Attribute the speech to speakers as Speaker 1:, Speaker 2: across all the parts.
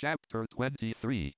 Speaker 1: Chapter 23.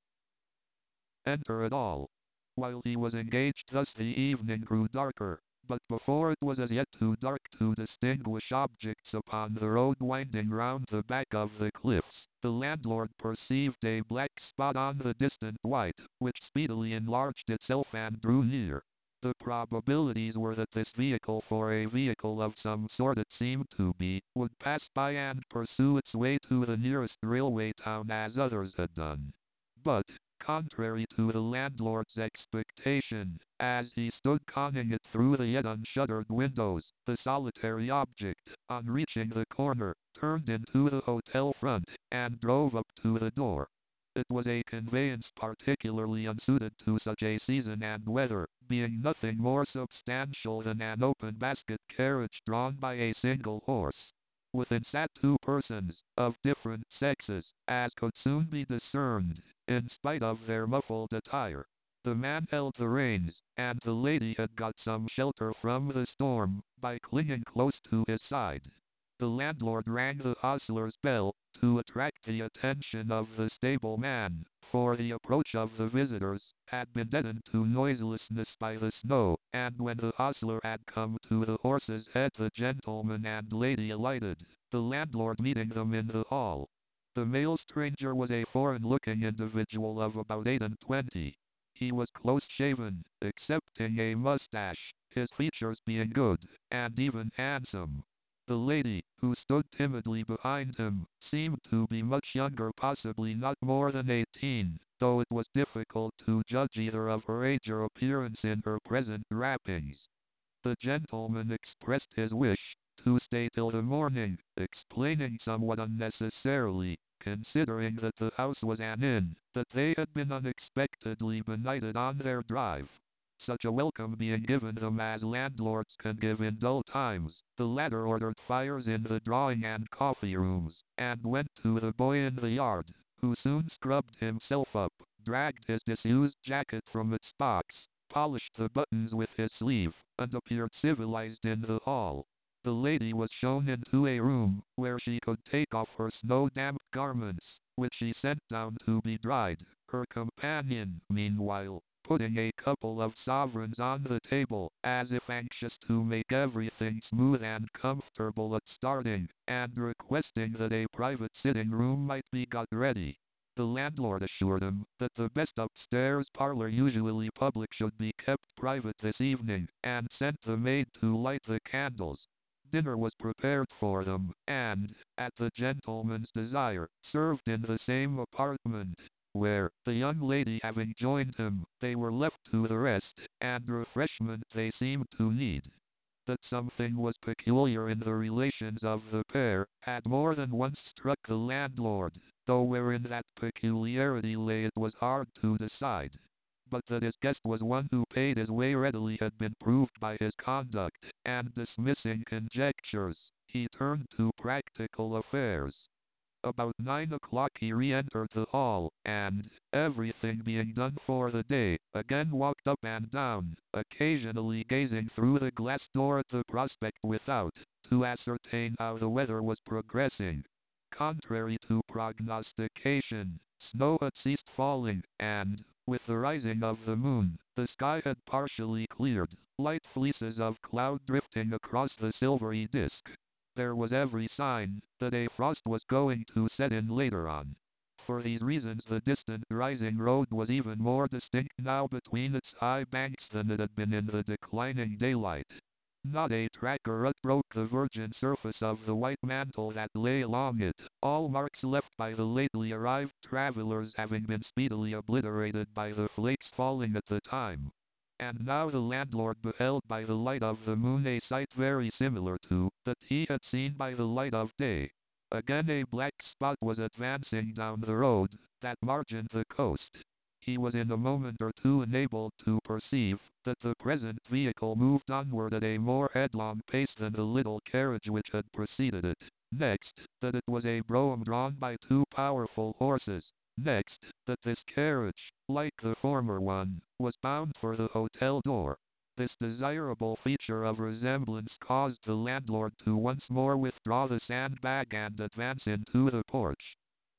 Speaker 1: Enter it all. While he was engaged thus the evening grew darker, but before it was as yet too dark to distinguish objects upon the road winding round the back of the cliffs, the landlord perceived a black spot on the distant white, which speedily enlarged itself and drew near. The probabilities were that this vehicle, for a vehicle of some sort it seemed to be, would pass by and pursue its way to the nearest railway town as others had done. But, contrary to the landlord's expectation, as he stood conning it through the yet unshuttered windows, the solitary object, on reaching the corner, turned into the hotel front, and drove up to the door. It was a conveyance particularly unsuited to such a season and weather, being nothing more substantial than an open basket carriage drawn by a single horse. Within sat two persons, of different sexes, as could soon be discerned, in spite of their muffled attire. The man held the reins, and the lady had got some shelter from the storm, by clinging close to his side. The landlord rang the hostler's bell, to attract the attention of the stableman, for the approach of the visitors had been deadened to noiselessness by the snow, and when the hostler had come to the horse's head the gentleman and lady alighted, the landlord meeting them in the hall. The male stranger was a foreign-looking individual of about 28. He was close-shaven, excepting a mustache, his features being good, and even handsome. The lady, who stood timidly behind him, seemed to be much younger, possibly not more than 18, though it was difficult to judge either of her age or appearance in her present wrappings. The gentleman expressed his wish to stay till the morning, explaining somewhat unnecessarily, considering that the house was an inn, that they had been unexpectedly benighted on their drive. Such a welcome being given them as landlords can give in dull times, the latter ordered fires in the drawing and coffee rooms, and went to the boy in the yard, who soon scrubbed himself up, dragged his disused jacket from its box, polished the buttons with his sleeve, and appeared civilized in the hall. The lady was shown into a room, where she could take off her snow-damp garments, which she sent down to be dried. Her companion, meanwhile, putting a couple of sovereigns on the table, as if anxious to make everything smooth and comfortable at starting, and requesting that a private sitting room might be got ready. The landlord assured him that the best upstairs parlor, usually public, should be kept private this evening, and sent the maid to light the candles. Dinner was prepared for them, and, at the gentleman's desire, served in the same apartment, where, the young lady having joined him, they were left to the rest and refreshment they seemed to need. That something was peculiar in the relations of the pair had more than once struck the landlord, though wherein that peculiarity lay it was hard to decide. But that his guest was one who paid his way readily had been proved by his conduct, and dismissing conjectures, he turned to practical affairs. About 9 o'clock he re-entered the hall, and, everything being done for the day, again walked up and down, occasionally gazing through the glass door at the prospect without, to ascertain how the weather was progressing. Contrary to prognostication, snow had ceased falling, and, with the rising of the moon, the sky had partially cleared, light fleeces of cloud drifting across the silvery disk. There was every sign that a frost was going to set in later on. For these reasons the distant rising road was even more distinct now between its high banks than it had been in the declining daylight. Not a track or rut broke the virgin surface of the white mantle that lay along it, all marks left by the lately arrived travelers having been speedily obliterated by the flakes falling at the time. And now the landlord beheld by the light of the moon a sight very similar to that he had seen by the light of day. Again a black spot was advancing down the road that margined the coast. He was in a moment or two enabled to perceive that the present vehicle moved onward at a more headlong pace than the little carriage which had preceded it. Next, that it was a brougham drawn by two powerful horses. Next, that this carriage, like the former one, was bound for the hotel door. This desirable feature of resemblance caused the landlord to once more withdraw the sandbag and advance into the porch.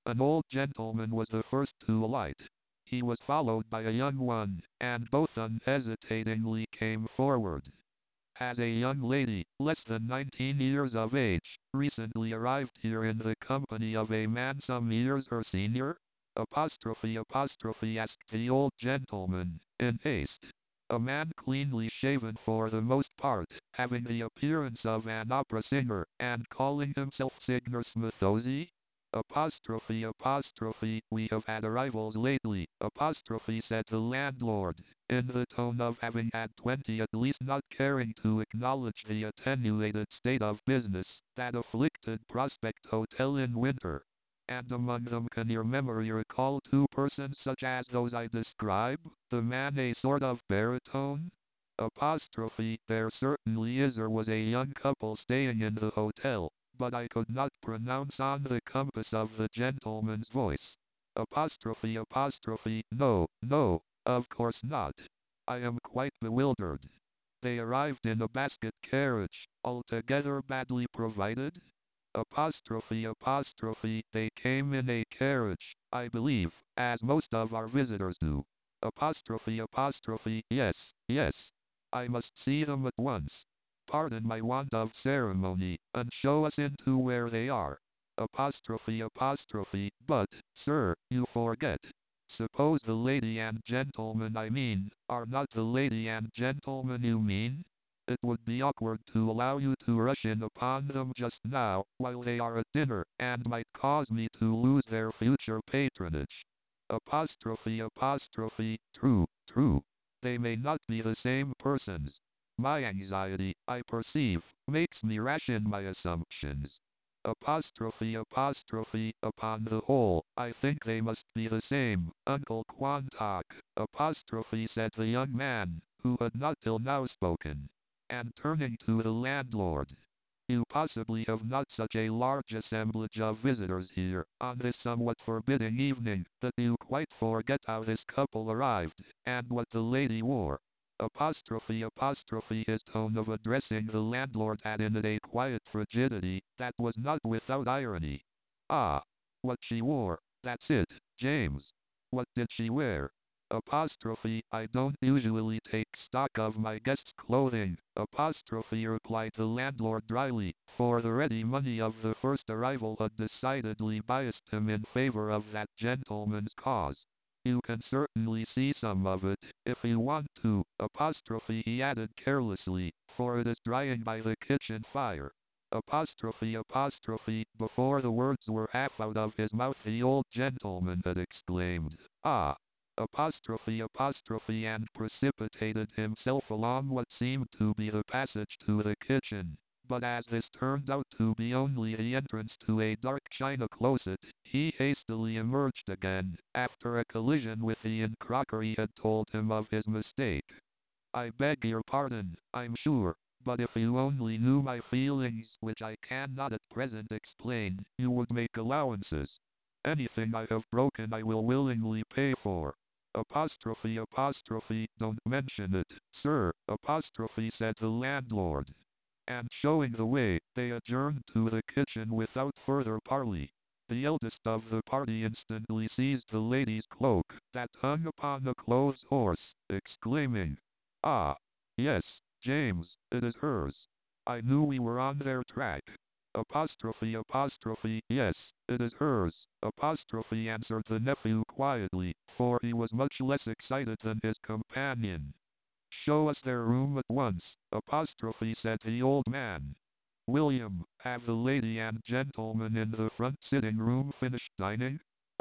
Speaker 1: An old gentleman was the first to alight. He was followed by a young one, and both unhesitatingly came forward. As a young lady, less than 19 years of age, recently arrived here in the company of a man some years her senior? Apostrophe asked the old gentleman, in haste. A man cleanly shaven for the most part, having the appearance of an opera singer, and calling himself Signor Smithozzi? We have had arrivals lately, said the landlord, in the tone of having had 20 at least, not caring to acknowledge the attenuated state of business that afflicted Prospect Hotel in winter. And among them, can your memory recall 2 persons such as those I describe? The man a sort of baritone? There certainly is or was a young couple staying in the hotel, but I could not pronounce on the compass of the gentleman's voice. No, no, of course not. I am quite bewildered. They arrived in a basket carriage, altogether badly provided? They came in a carriage, I believe, as most of our visitors do. Yes, yes. I must see them at once. Pardon my want of ceremony, and show us into where they are. But, sir, you forget. Suppose the lady and gentleman I mean, are not the lady and gentleman you mean? It would be awkward to allow you to rush in upon them just now, while they are at dinner, and might cause me to lose their future patronage. True, true. They may not be the same persons. My anxiety, I perceive, makes me rash in my assumptions. Upon the whole, I think they must be the same, Uncle Quantock, said the young man, who had not till now spoken. And turning to the landlord, you possibly have not such a large assemblage of visitors here, on this somewhat forbidding evening, that you quite forget how this couple arrived, and what the lady wore. His tone of addressing the landlord had in it a quiet frigidity that was not without irony. Ah, what she wore, that's it, James. What did she wear? I don't usually take stock of my guests' clothing, replied the landlord dryly, for the ready money of the first arrival had decidedly biased him in favor of that gentleman's cause. You can certainly see some of it, if you want to, he added carelessly, for it is drying by the kitchen fire. Before the words were half out of his mouth the old gentleman had exclaimed, ah! And precipitated himself along what seemed to be the passage to the kitchen. But as this turned out to be only the entrance to a dark china closet, he hastily emerged again, after a collision with the inn crockery had told him of his mistake. I beg your pardon, I'm sure, but if you only knew my feelings, which I cannot at present explain, you would make allowances. Anything I have broken I will willingly pay for. Don't mention it, sir, said the landlord. And showing the way, they adjourned to the kitchen without further parley. The eldest of the party instantly seized the lady's cloak, that hung upon the clothes horse, exclaiming, ah, yes, James, it is hers. I knew we were on their track. Yes, it is hers, answered the nephew quietly, for he was much less excited than his companion. Show us their room at once, said the old man. William, have the lady and gentleman in the front sitting room finished dining?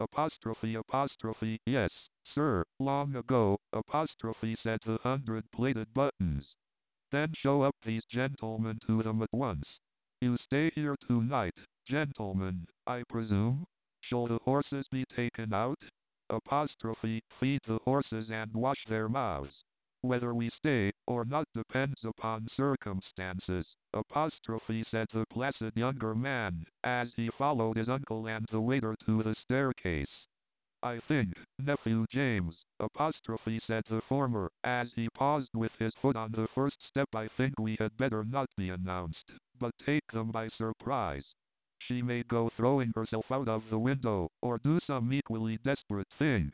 Speaker 1: Yes, sir, long ago, said the 100-plated Buttons. Then show up these gentlemen to them at once. You stay here tonight, gentlemen, I presume? Shall the horses be taken out? Feed the horses and wash their mouths. Whether we stay or not depends upon circumstances, said the placid younger man, as he followed his uncle and the waiter to the staircase. I think, nephew James, said the former, as he paused with his foot on the first step, I think we had better not be announced, but take them by surprise. She may go throwing herself out of the window, or do some equally desperate thing.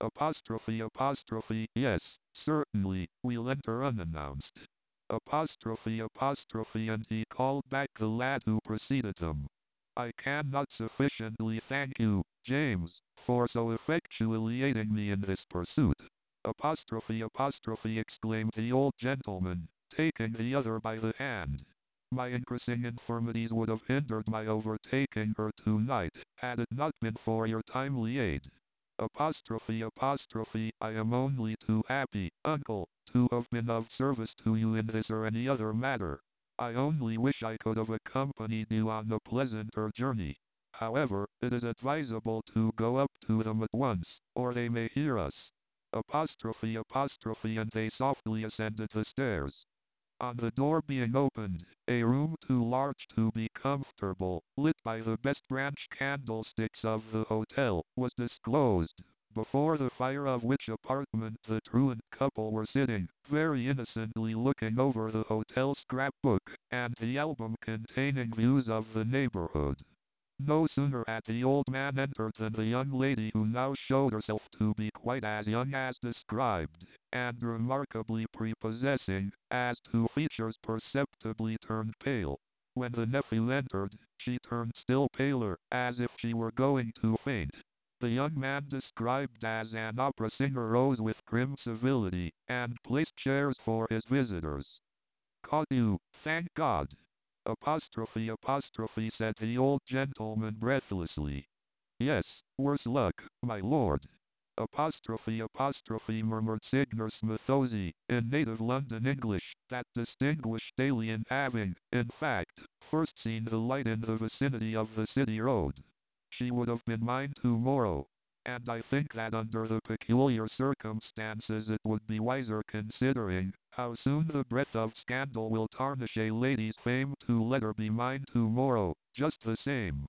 Speaker 1: Apostrophe, yes, certainly, we'll enter unannounced. Apostrophe, and he called back the lad who preceded him. I cannot sufficiently thank you, James, for so effectually aiding me in this pursuit. Apostrophe, exclaimed the old gentleman, taking the other by the hand. My increasing infirmities would have hindered my overtaking her tonight, had it not been for your timely aid. Apostrophe, I am only too happy, uncle, to have been of service to you in this or any other matter. I only wish I could have accompanied you on a pleasanter journey. However, it is advisable to go up to them at once, or they may hear us. Apostrophe, and they softly ascended the stairs. On the door being opened, a room too large to be comfortable, lit by the best branch candlesticks of the hotel, was disclosed, before the fire of which apartment the truant couple were sitting, very innocently looking over the hotel scrapbook, and the album containing views of the neighborhood. No sooner had the old man entered than the young lady, who now showed herself to be quite as young as described, and remarkably prepossessing, as to features, perceptibly turned pale. When the nephew entered, she turned still paler, as if she were going to faint. The young man described as an opera singer rose with grim civility, and placed chairs for his visitors. Caught you, thank God! Apostrophe, said the old gentleman breathlessly. Yes, worse luck, my lord. Apostrophe, murmured Signor Smithozzi, in native London English, that distinguished alien having, in fact, first seen the light in the vicinity of the City Road. She would have been mine tomorrow, and I think that under the peculiar circumstances it would be wiser, considering how soon the breath of scandal will tarnish a lady's fame, to let her be mine tomorrow, just the same.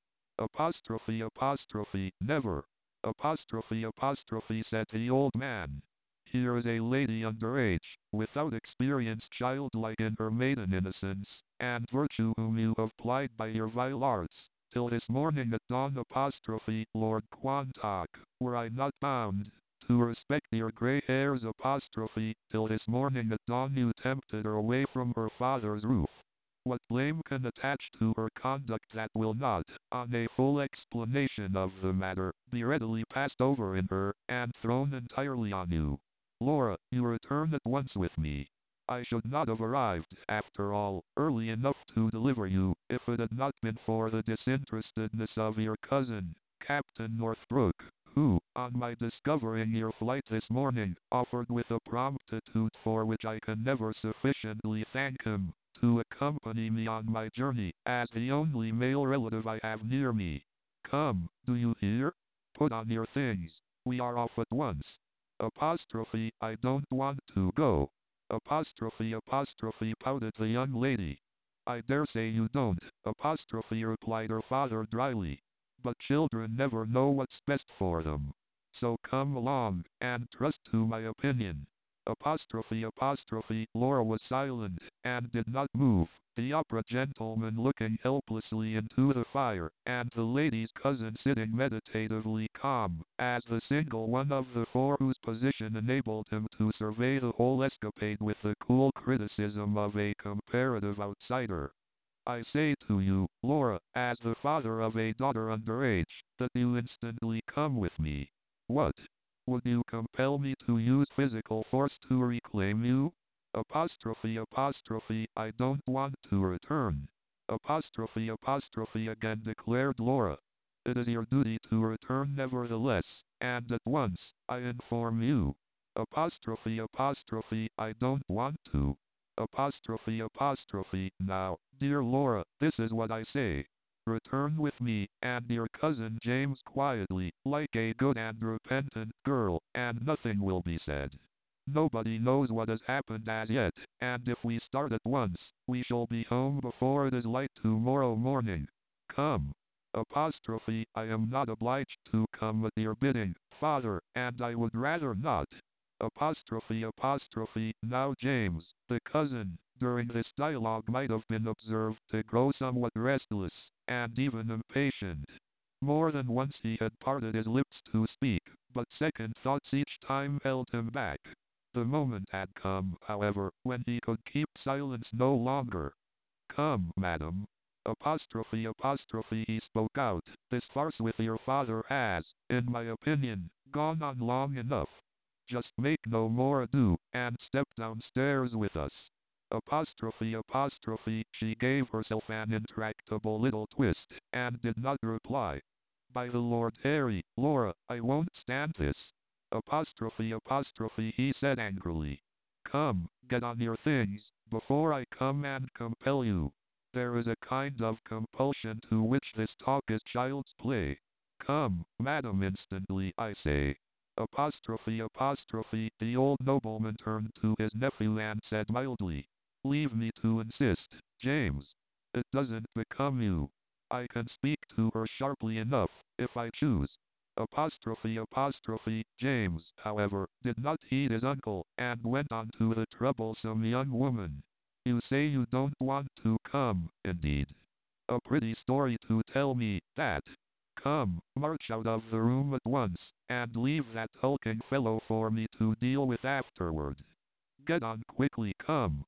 Speaker 1: Apostrophe, never. Apostrophe, said the old man. Here is a lady under age, without experience, childlike in her maiden innocence, and virtue, whom you have plied by your vile arts, till this morning at dawn. Lord Quantock, were I not bound to respect your grey hairs. Till this morning at dawn you tempted her away from her father's roof. What blame can attach to her conduct that will not, on a full explanation of the matter, be readily passed over in her, and thrown entirely on you? Laura, you return at once with me. I should not have arrived, after all, early enough to deliver you, if it had not been for the disinterestedness of your cousin, Captain Northbrook, who, on my discovering your flight this morning, offered with a promptitude for which I can never sufficiently thank him, to accompany me on my journey, as the only male relative I have near me. Come, do you hear? Put on your things. We are off at once. I don't want to go. Apostrophe, pouted the young lady. I dare say you don't, replied her father dryly. But children never know what's best for them. So come along, and trust to my opinion. Laura was silent, and did not move, the opera gentleman looking helplessly into the fire, and the lady's cousin sitting meditatively calm, as the single one of the four whose position enabled him to survey the whole escapade with the cool criticism of a comparative outsider. I say to you, Laura, as the father of a daughter under age, that you instantly come with me. What? Would you compel me to use physical force to reclaim you? I don't want to return. Again declared Laura. It is your duty to return nevertheless, and at once, I inform you. I don't want to. Now, dear Laura, this is what I say. Return with me, and your cousin James quietly, like a good and repentant girl, and nothing will be said. Nobody knows what has happened as yet, and if we start at once, we shall be home before it is light tomorrow morning. Come. I am not obliged to come at your bidding, father, and I would rather not. Now James, the cousin, during this dialogue might have been observed to grow somewhat restless, and even impatient. More than once he had parted his lips to speak, but second thoughts each time held him back. The moment had come, however, when he could keep silence no longer. Come, madam. Apostrophe, he spoke out. This farce with your father has, in my opinion, gone on long enough. Just make no more ado, and step downstairs with us. Apostrophe, she gave herself an intractable little twist, and did not reply. By the Lord Harry, Laura, I won't stand this. Apostrophe, he said angrily. Come, get on your things, before I come and compel you. There is a kind of compulsion to which this talk is child's play. Come, madam, instantly, I say. Apostrophe, the old nobleman turned to his nephew and said mildly, leave me to insist, James. It doesn't become you. I can speak to her sharply enough, if I choose. Apostrophe, James, however, did not heed his uncle, and went on to the troublesome young woman. You say you don't want to come, indeed. A pretty story to tell me, that. Come, march out of the room at once, and leave that hulking fellow for me to deal with afterward. Get on quickly, come.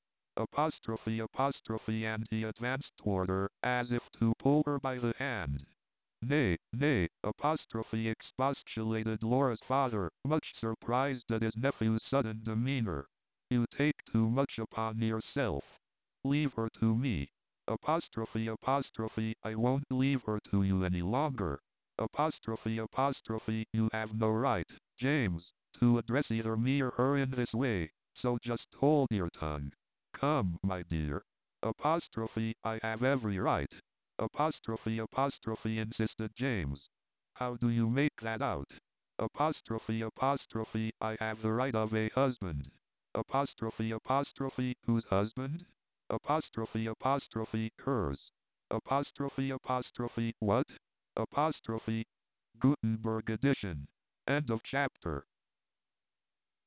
Speaker 1: Apostrophe, and he advanced toward her, as if to pull her by the hand. Nay, expostulated Laura's father, much surprised at his nephew's sudden demeanor. You take too much upon yourself. Leave her to me. Apostrophe, I won't leave her to you any longer. Apostrophe, you have no right, James, to address either me or her in this way, so just hold your tongue. Come, my dear. Apostrophe, I have every right. Apostrophe, insisted James. How do you make that out? Apostrophe, I have the right of a husband. Apostrophe, whose husband? Apostrophe, hers. Apostrophe, what? Apostrophe, Gutenberg edition. End of chapter.